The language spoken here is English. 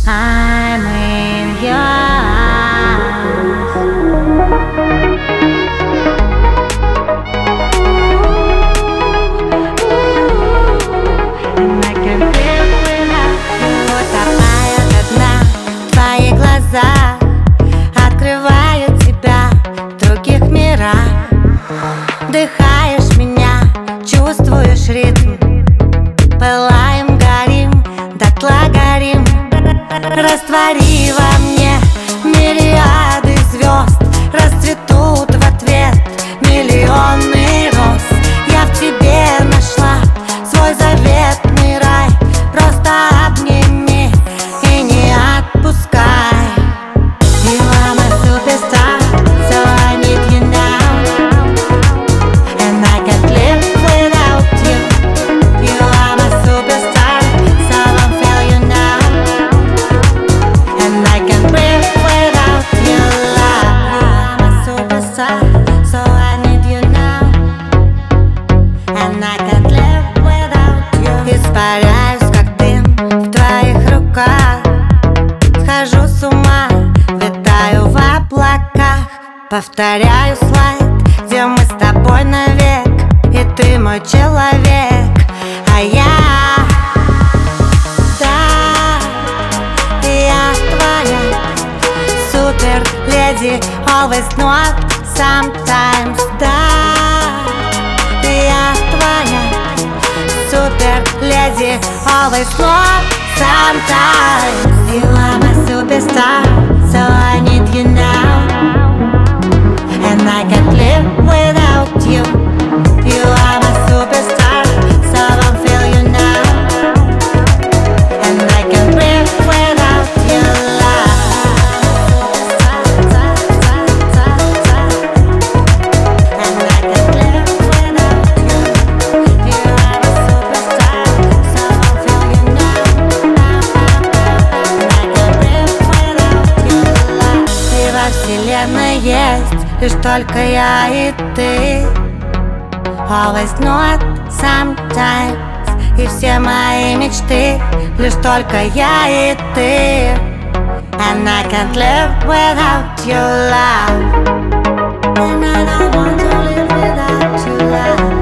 I'm in your arms. And I can't live without you. Утопаю до дна, твои глаза открывают тебя в других мирах. Вдыхаешь меня, чувствуешь ритм. Пылаем, горим, дотла горим. Раствори во мне мириады звезд. Расцветут в ответ миллионы роз. Я в тебе нашла свой заветный рай. Просто обними и не отпускай. You are my superstar, so I need you now. And I can't live without you. You are my superstar, so I feel you now. And I can't breathe without your love. You are my superstar, so I need you now. And I can't live without you. Испаряюсь, как дым в твоих руках. Схожу с ума, витаю в облаках. Повторяю слайд, где мы с тобой навек. И ты мой человек, а я, да, я твоя супер леди. Always not sometimes, да, я твоя супер леди. Always not sometimes. You are my superstar, so I need you now. And I can't live without you. You are my superstar, so I feel you now. And I can't breathe without your love. And I can't live without you. You are my superstar, so I feel you now. And I can't breathe without your love. И во вселенной есть лишь только я и ты. Always not sometimes. И все мои мечты лишь только я и ты. And I can't live without your love. And I don't want to live without your love.